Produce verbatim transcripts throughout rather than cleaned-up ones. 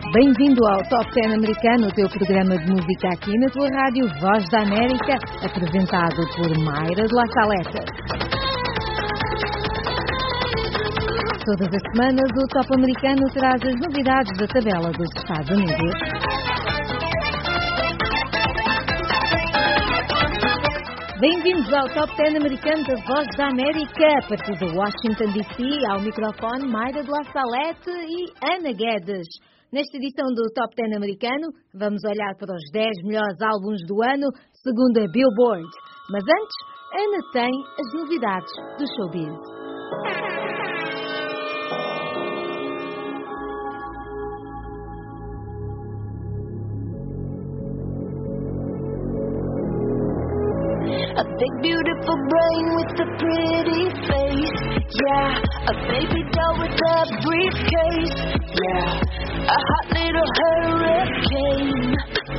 Bem-vindo ao Top dez americano, o teu programa de música aqui na tua rádio Voz da América, apresentado por Mayra de La Saleta. Todas as semanas, o Top americano traz as novidades da tabela dos Estados Unidos. Bem-vindos ao Top dez americano da Voz da América, a partir de Washington, D C, ao microfone Mayra de La Salete e Ana Guedes. Nesta edição do Top dez americano, vamos olhar para os dez melhores álbuns do ano, segundo a Billboard. Mas antes, Ana tem as novidades do showbiz. A big beautiful brain with a pretty face, yeah. A baby doll with a briefcase, yeah. A hot little hurricane.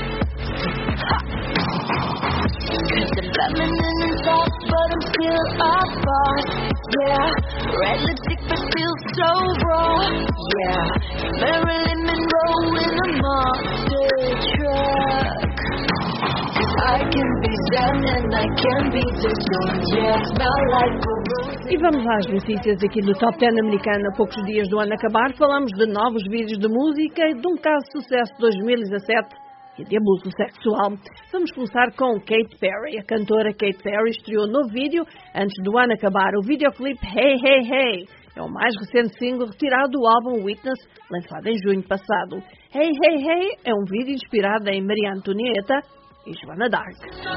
Cause I'm feminine and soft, but I'm still a boss, yeah. Red lipstick but still so raw, yeah. Marilyn Monroe in a monster truck. I can be sad and I can be distraught, yeah. Smell like a rose. E vamos às notícias aqui do Top dez americano. A poucos dias do ano acabar, falamos de novos vídeos de música e de um caso de sucesso de dois mil e dezassete e de abuso sexual. Vamos começar com Katy Perry. A cantora Katy Perry estreou um novo vídeo antes do ano acabar. O videoclipe Hey Hey Hey é o mais recente single retirado do álbum Witness, lançado em junho passado. Hey Hey Hey é um vídeo inspirado em Maria Antonieta e Joana d'Arc.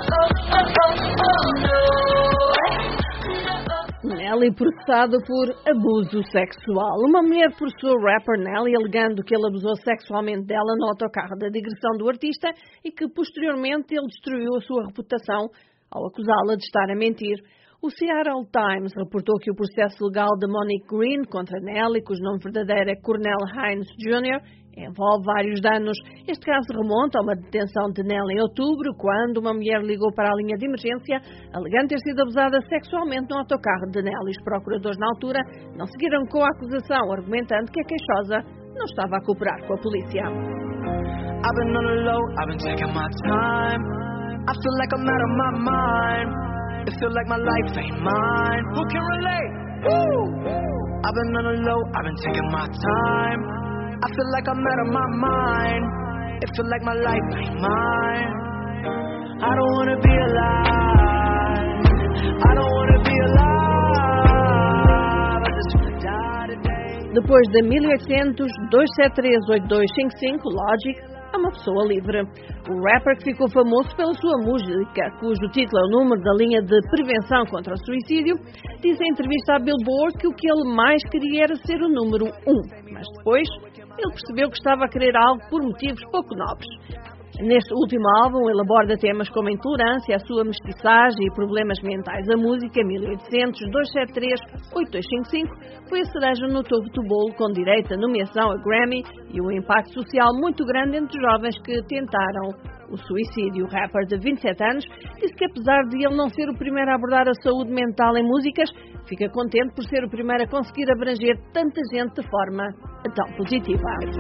Nelly processada por abuso sexual. Uma mulher processou o rapper Nelly alegando que ele abusou sexualmente dela no autocarro da digressão do artista e que posteriormente ele destruiu a sua reputação ao acusá-la de estar a mentir. O Seattle Times reportou que o processo legal de Monique Green contra Nelly, cujo nome verdadeiro é Cornell Hines júnior, envolve vários danos. Este caso remonta a uma detenção de Nelly em outubro, quando uma mulher ligou para a linha de emergência, alegando ter sido abusada sexualmente no autocarro de Nelly. Os procuradores, na altura, não seguiram com a acusação, argumentando que a queixosa não estava a cooperar com a polícia. I've been on the low, I've been taking my time. I feel like I'm out of my mind. It feel like my life ain't mine. Who can relate? Woo! I've been on the low, I've been taking my time. I feel like I'm out of my mind. It feel like my life ain't mine. I don't wanna be alive. I don't wanna be alive. I just wanna die today. Depois de mil e oitocentos, dois sete três, oito dois cinco cinco, Logic é uma pessoa livre. O rapper que ficou famoso pela sua música, cujo título é o número da linha de prevenção contra o suicídio, diz em entrevista à Billboard que o que ele mais queria era ser o número um. Mas depois ele percebeu que estava a querer algo por motivos pouco nobres. Neste último álbum, ele aborda temas como a intolerância, a sua mestiçagem e problemas mentais. A música mil e oitocentos, dois sete três, oito dois cinco cinco foi a cereja no topo do bolo, com direito à nomeação a Grammy e um impacto social muito grande entre os jovens que tentaram o suicídio. O rapper de vinte e sete anos disse que, apesar de ele não ser o primeiro a abordar a saúde mental em músicas, fica contente por ser o primeiro a conseguir abranger tanta gente de forma tão positiva.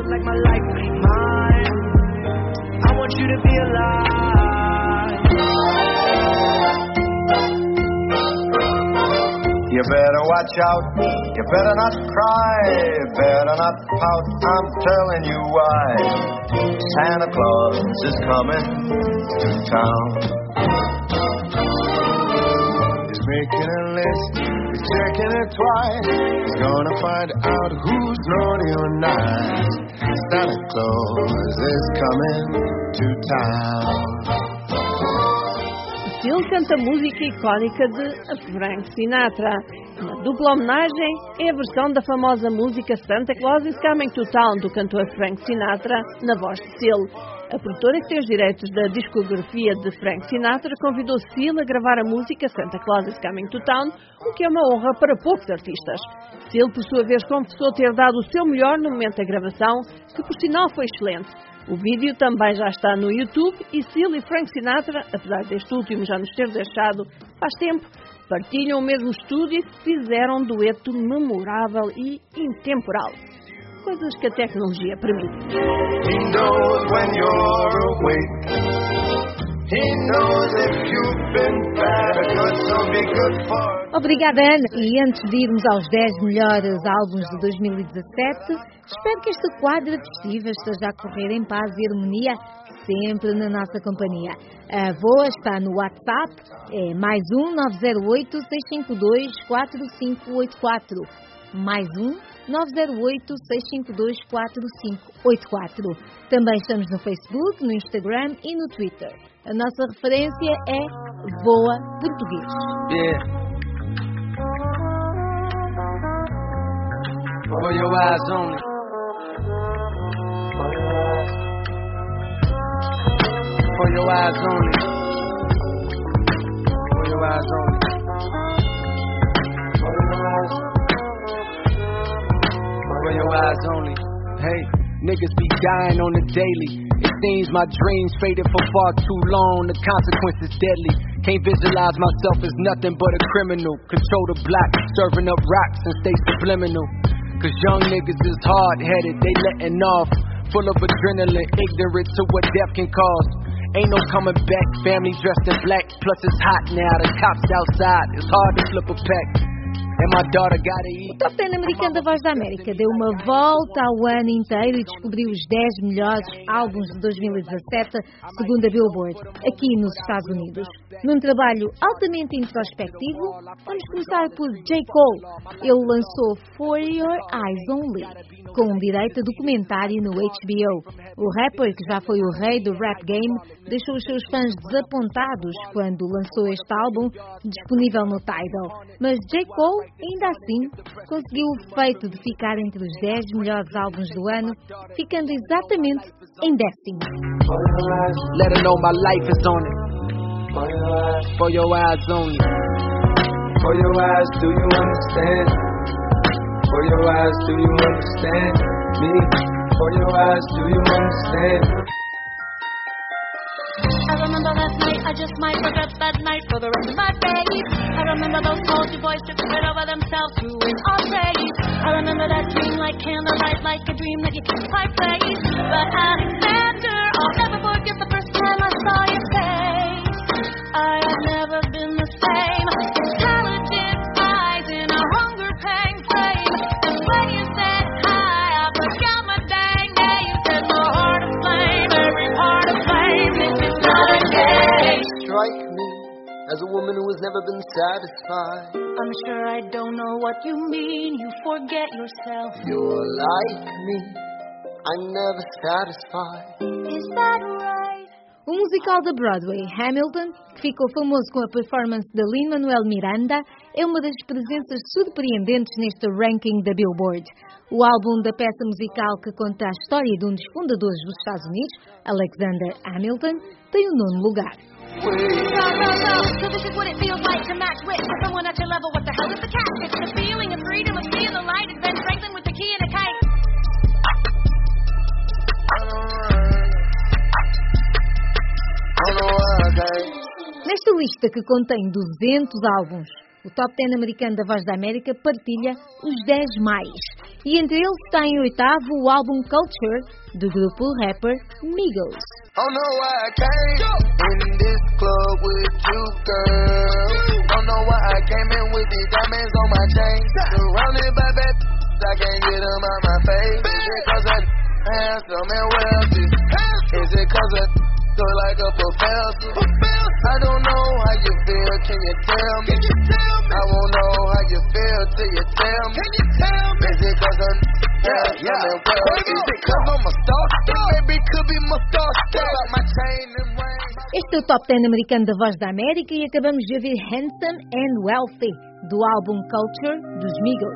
I want you to be alive. You better watch out, you better not cry, better not pout, I'm telling you why. Santa Claus is coming to town. He's making a list, he's checking it twice. He's gonna find out who's naughty or nice. Santa Claus is coming to town. Ele canta música icónica de Frank Sinatra. Uma dupla homenagem é a versão da famosa música Santa Claus is Coming to Town, do cantor Frank Sinatra, na voz de Seal. A produtora que tem os direitos da discografia de Frank Sinatra convidou Seal a gravar a música Santa Claus is Coming to Town, o que é uma honra para poucos artistas. Seal, por sua vez, confessou ter dado o seu melhor no momento da gravação, que por sinal foi excelente. O vídeo também já está no YouTube e Seal e Frank Sinatra, apesar deste último já nos ter deixado faz tempo, partilham o mesmo estúdio e fizeram um dueto memorável e intemporal. coisas que a tecnologia permite. He knows when you're awake. He knows if you've been bad or good, so be good for. Obrigada, Ana. E antes de irmos aos dez melhores álbuns de dois mil e dezassete, espero que esta quadra festiva esteja a correr em paz e harmonia, sempre na nossa companhia. A Voa está no WhatsApp, é mais um nove zero oito, seis cinco dois, quatro cinco oito quatro. Mais um nove zero oito, seis cinco dois, quatro cinco oito quatro. Também estamos no Facebook, no Instagram e no Twitter. A nossa referência é Voa Português. Yeah. For your eyes only. For your eyes only. For your eyes only. For your eyes only. Hey, niggas be dying on the daily. It seems my dreams faded for far too long. The consequences deadly. Can't visualize myself as nothing but a criminal. Control the block, serving up rocks and stay subliminal. Cause young niggas is hard-headed, they letting off. Full of adrenaline, ignorant to what death can cause. Ain't no coming back, family dressed in black. Plus it's hot now, the cops outside. It's hard to flip a pack. And my daughter gotta eat. O Top dez americano da Voz da América deu uma volta ao ano inteiro e descobriu os dez melhores álbuns de dois mil e dezassete, segundo a Billboard, aqui nos Estados Unidos. Num trabalho altamente introspectivo, vamos começar por J. Cole. Ele lançou For Your Eyes Only, com um direito a documentário no H B O. O rapper, que já foi o rei do rap game, deixou os seus fãs desapontados quando lançou este álbum, disponível no Tidal. Mas J. Cole, ainda assim, conseguiu o feito de ficar entre os dez melhores álbuns do ano, ficando exatamente em décimo. Let her know my life is on it. For your eyes only. For your eyes, do you understand? For your eyes, do you understand me? For your eyes, do you understand? I remember last night, I just might regret that night for the rest of my days. I remember those culture boys tripping right over themselves, doing all praise. I remember that dream like candlelight, like a dream that you can't quite face. But Alexander, I'll never forget the first time I saw your face. I have never been the same. Intelligent eyes in a hunger pang frame. And when you said hi, I forgot my dang name. You said my heart aflame, every part aflame. This is not a game. Strike me as a woman who has never been satisfied. I'm sure I don't know what you mean. You forget yourself. You're like me, I'm never satisfied. Is that right? O musical da Broadway, Hamilton, que ficou famoso com a performance de Lin-Manuel Miranda, é uma das presenças surpreendentes neste ranking da Billboard. O álbum da peça musical que conta a história de um dos fundadores dos Estados Unidos, Alexander Hamilton, tem o nono lugar. No, no, no. So this is what it feels like to match wit with someone at your level. What the hell is the catch? It's the feeling of freedom, of seeing the light. It's Ben Franklin with the key and a kite. Nesta lista que contém duzentos álbuns, o Top dez americano da Voz da América partilha os dez mais. E entre eles está em oitavo o álbum Culture, do grupo rapper Migos. Don't know why I came in this club with you, girl. Don't know why I came in with these diamonds on my chain. Surrounded by bad, I can't get them out my face. Is it cause I'm handsome and wealthy? Is it cause I look like a professor? I don't know how you feel, can you tell me? I won't know how you feel till you tell me. Is it cause I'm handsome and wealthy? Is it cause I'm a star? Maybe it could be my star. Like my chain and ring. Este é o Top dez americano da Voz da América e acabamos de ouvir Handsome and Wealthy, do álbum Culture, dos Migos.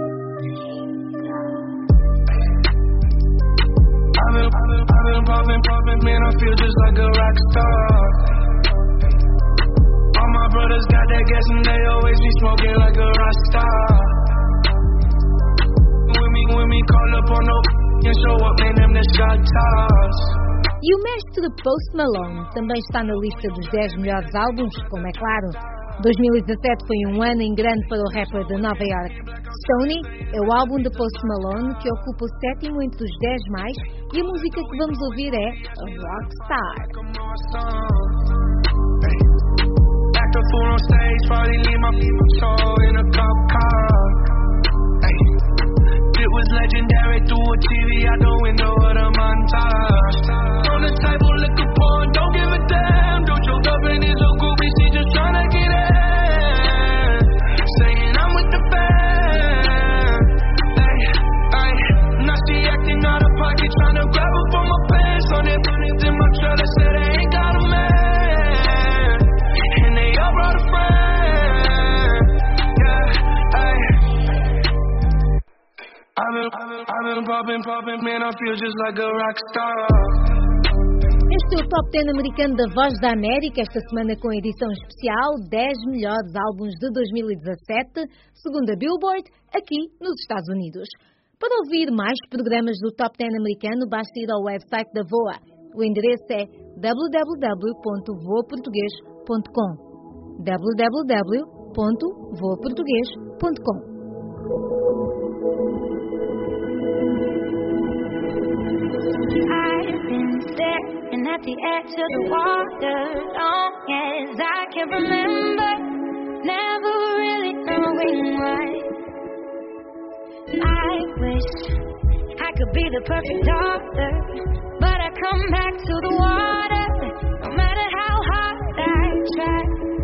I've been, I've been popping, popping, man, I feel just like a rock star. All my brothers got that gas and they always be smoking like a rock star. When me, when me call up on no and show up, man, them the shot toss. E o mestre Post Malone também está na lista dos dez melhores álbuns, como é claro. dois mil e dezassete foi um ano em grande para o rapper de Nova York. Stoney é o álbum de Post Malone que ocupa o sétimo entre os dez mais e a música que vamos ouvir é Rockstar. Act a fool on stage, probably leave my soul in a cop car. Ay. It was legendary through a T V out the window of the montage. On the table, liquor porn, don't give a damn. Don't choke up in his old groupie, she just tryna get in. Saying I'm with the band. Ay, ay. Now she acting out of pocket, tryna grab her for my pants. On it, put it in my trailer, said I ain't got a man. And they all brought a friend. Yeah, ay. I've been, I've been, I've been popping, popping, man, I feel just like a rock star. Este é o Top dez americano da Voz da América, esta semana com a edição especial dez melhores álbuns de dois mil e dezassete, segundo a Billboard, aqui nos Estados Unidos. Para ouvir mais programas do Top dez americano, basta ir ao website da V O A. O endereço é w w w ponto voa português ponto com. w w w ponto voa português ponto com. I've been staring at the edge of the water long as I can remember, never really knowing why. I wish I could be the perfect daughter, but I come back to the water, no matter how hard I try.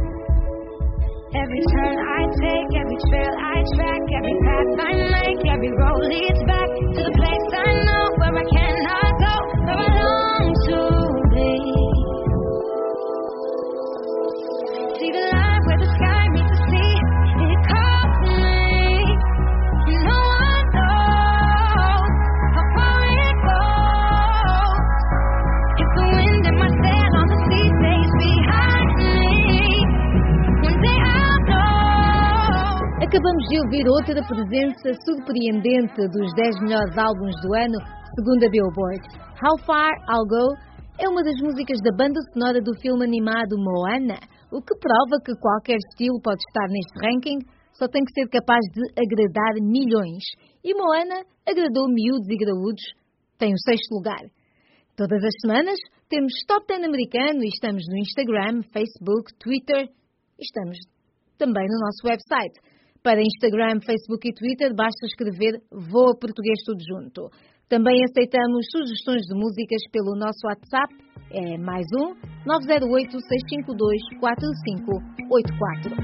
Every turn I take, every trail I track, every path I make, every road leads back to the place I know where I cannot go, where I long to be. See the line where the sky meets the sea, it calls me. No one knows how far it goes. If the wind in my sail on the sea stays behind me, one day I'll know. Acabamos de ouvir outra presença surpreendente dos dez melhores álbuns do ano, segundo a Billboard. How Far I'll Go é uma das músicas da banda sonora do filme animado Moana, o que prova que qualquer estilo pode estar neste ranking, só tem que ser capaz de agradar milhões. E Moana agradou miúdos e graúdos, tem o sexto lugar. Todas as semanas temos Top dez americano e estamos no Instagram, Facebook, Twitter e estamos também no nosso website. Para Instagram, Facebook e Twitter basta escrever Voa Português tudo junto. Também aceitamos sugestões de músicas pelo nosso WhatsApp, é mais um nove zero oito, seis cinco dois, quatro cinco oito quatro.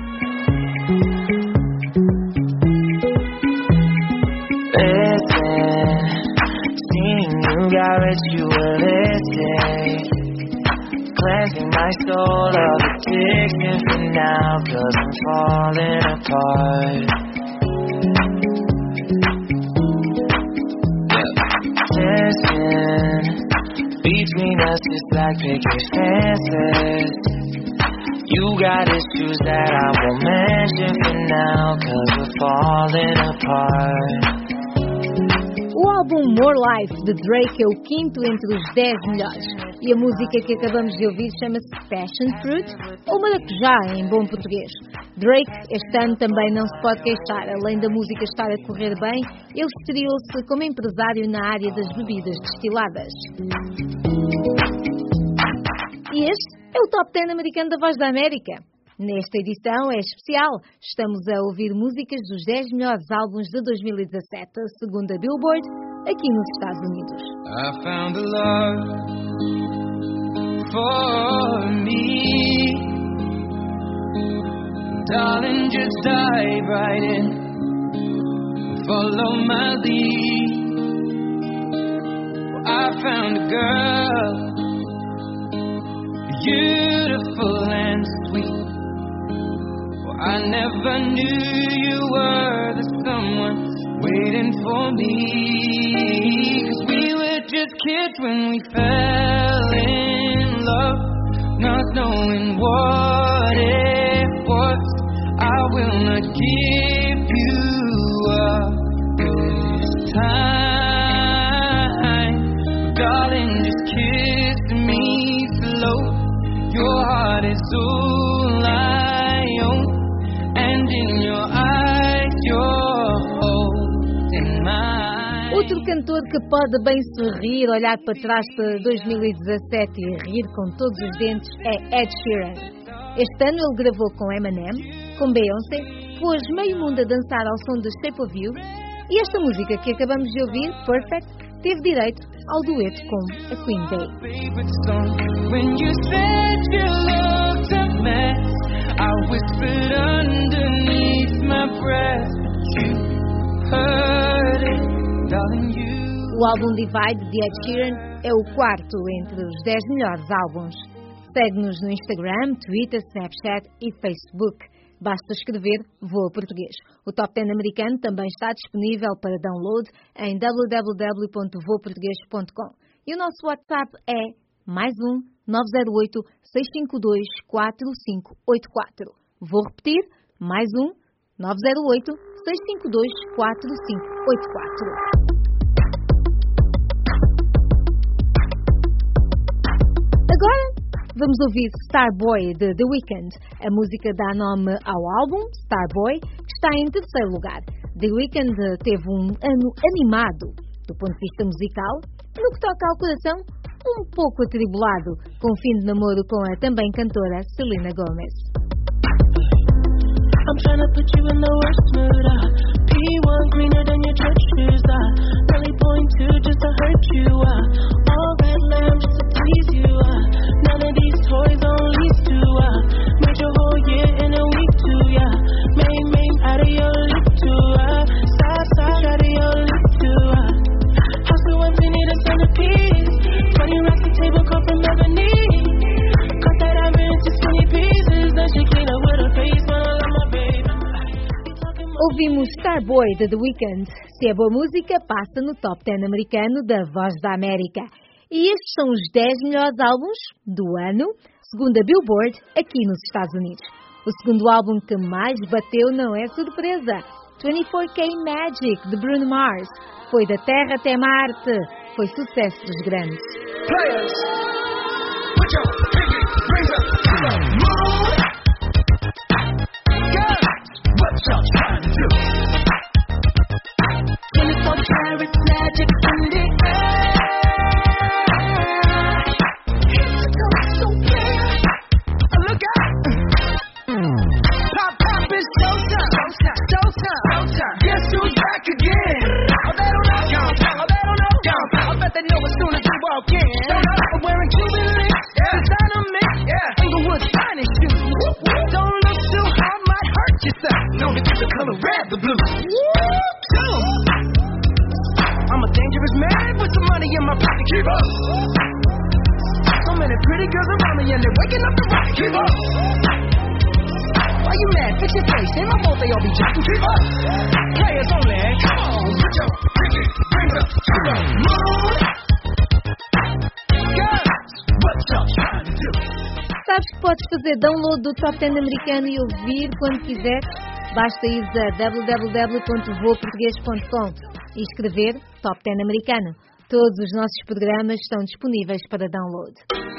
Listen, seeing you got ritualistic, cleansing my soul of addiction for now, 'cause I'm falling apart. Listen, between us is black picket fences. You got issues that I won't mention for now, 'cause we're falling apart. O álbum More Life, de Drake, é o quinto entre os dez melhores. E a música que acabamos de ouvir chama-se Passion Fruit, ou maracujá em bom português. Drake, este ano, também não se pode queixar. Além da música estar a correr bem, ele estreou-se como empresário na área das bebidas destiladas. E este é o Top dez americano da Voz da América. Nesta edição é especial. Estamos a ouvir músicas dos dez melhores álbuns de dois mil e dezassete, segundo a Billboard, aqui nos Estados Unidos. I found a love for me. Darling, just dive right in, follow my lead. I found a girl, beautiful and sweet. I never knew you were the someone waiting for me. 'Cause we were just kids when we fell in love, not knowing what it was. I will not give you up this time. Darling, just kiss me slow. Your heart is all I own. cantor que pode bem sorrir, olhar para trás para dois mil e dezassete e rir com todos os dentes é Ed Sheeran. Este ano ele gravou com Eminem, com Beyoncé, pôs meio mundo a dançar ao som de Shape of You e esta música que acabamos de ouvir, Perfect, teve direito ao dueto com a Queen Bey. O álbum Divide de Ed Sheeran é o quarto entre os dez melhores álbuns. Segue-nos no Instagram, Twitter, Snapchat e Facebook. Basta escrever Voa Português. O Top dez americano também está disponível para download em w w w ponto voa português ponto com. E o nosso WhatsApp é mais um nove zero oito, seis cinco dois, quatro cinco oito quatro. Vou repetir, mais um nove zero oito, seis cinco dois, quatro cinco oito quatro. Agora vamos ouvir Starboy de The Weeknd. A música dá nome ao álbum Starboy, que está em terceiro lugar. The Weeknd teve um ano animado do ponto de vista musical, no que toca ao coração, um pouco atribulado, com o fim de namoro com a também cantora Selena Gomez. I'm trying to put you in the worst mood, uh. P one greener than your church shoes, uh. Belly point two just to hurt you, uh. All red lamb just to tease you, uh. None of these toys on lease to, uh. Made your whole year in a week too, yeah. Main, main out of your league too, uh. Side, side out of your league too, uh. House so empty, need a centerpiece. Twenty racks the table come from ebony. Cut that ever into skinny pieces. Then she clean up with her face, but I love my baby. Ouvimos Starboy de The Weeknd. Se é boa música, passa no Top dez americano da Voz da América. E estes são os dez melhores álbuns do ano, segundo a Billboard, aqui nos Estados Unidos. O segundo álbum que mais bateu não é surpresa. vinte e quatro K Magic, de Bruno Mars. Foi da Terra até Marte. Foi sucesso dos grandes. Players, put your pinky rings up to the moon. Girls, what y'all trying to do? twenty-four karat magic in the air. It's so clear. Look out! Pop, pop, it's showtime. Showtime. Showtime. Guess who's back again? Oh, they don't know. Oh, they don't know. I bet they know as soon as we walk in. I'm wearing Cuban links, designer mix, Inglewood's finest shoes. Don't look too hard, might hurt yourself. Known to keep the color red, the blue. Tell 'em. I'm a dangerous man with some money in my pocket. Keep up. So many pretty girls around me and they're waking up the rocket. Keep up. Why you mad? Fix your face. Ain't my fault they all be jacking. Keep up. Players only. Come on, put your pinky rings up to the moon. Girls, what y'all trying to do? Sabes que podes fazer download do Top dez americano e ouvir quando quiseres? Basta ir a w w w ponto voa português ponto com e escrever Top dez americano. Todos os nossos programas estão disponíveis para download.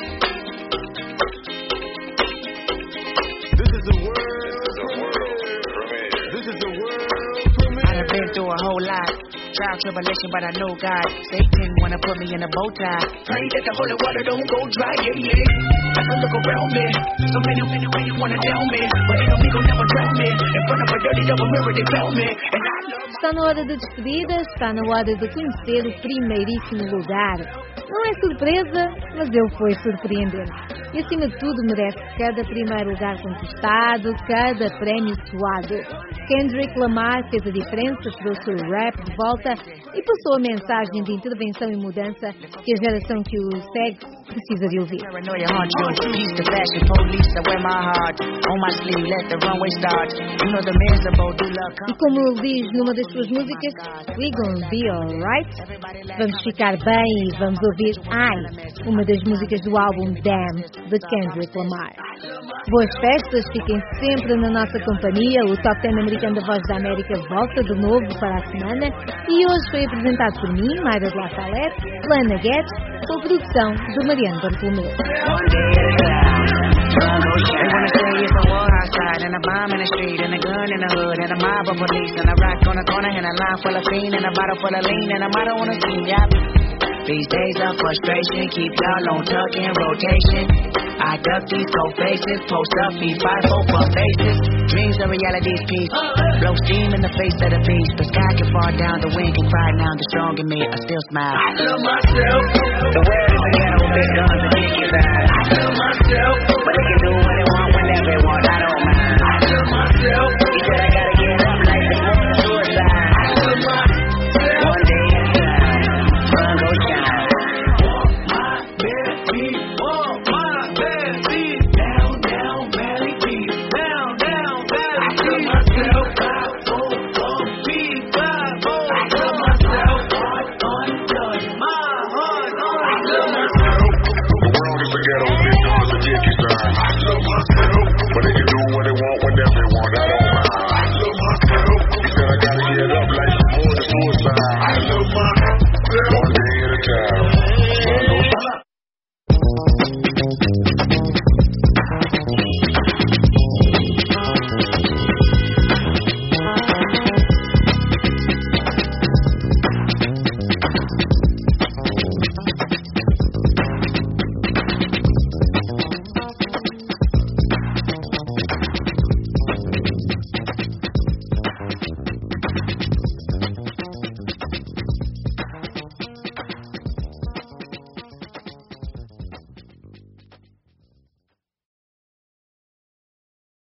This is the world premiere. This is the world premiere. I've been through a whole lot. Trial, tribulation, but I know God. Satan wanna put me in a bow tie. Pray that the holy water don't go dry, yeah, yeah. As I look around me, so many, many ways wanna down me, but enemy gon' never drown me. In front of a dirty double mirror, they found me. And I love Está na hora de despedida, está na hora de conhecer o primeiríssimo lugar. Não é surpresa, mas ele foi surpreendente. E acima de tudo merece cada primeiro lugar conquistado, cada prémio suado. Kendrick Lamar fez a diferença, trouxe o rap de volta e passou a mensagem de intervenção e mudança que a geração que o segue precisa de ouvir. paranoia haunt you. Peace to fashion police, I wear my heart on my sleeve, let the runway start. You know the miserable do love come. E como ele diz numa das suas músicas, we gonna be alright. Vamos ficar bem e vamos ouvir I, uma das músicas do álbum Damn, de Kendrick Lamar. Boas festas, fiquem sempre na nossa companhia. O Top dez americano da Voz da América volta de novo para a semana e hoje foi apresentado por mim, Mayra de La Salete, Lana Guedes, com a produção de Mariano Bartolomeu. They wanna say it's a war, I homicide, and a bomb in the street, and a gun in the hood, and a mob of police, and a rock on the corner, and a line full of fiend, and a bottle full of lean, and a motto on the scene, yep. These days of frustration, keep y'all on tuck in rotation. I duck these cold faces, post up, be five four for faces. Dreams are reality's peace. Blow steam in the face of the beast. The sky can fall down, the wind can cry now. The strong in me, I still smile. I love myself. The world is a ghetto, big guns and dick is I love myself.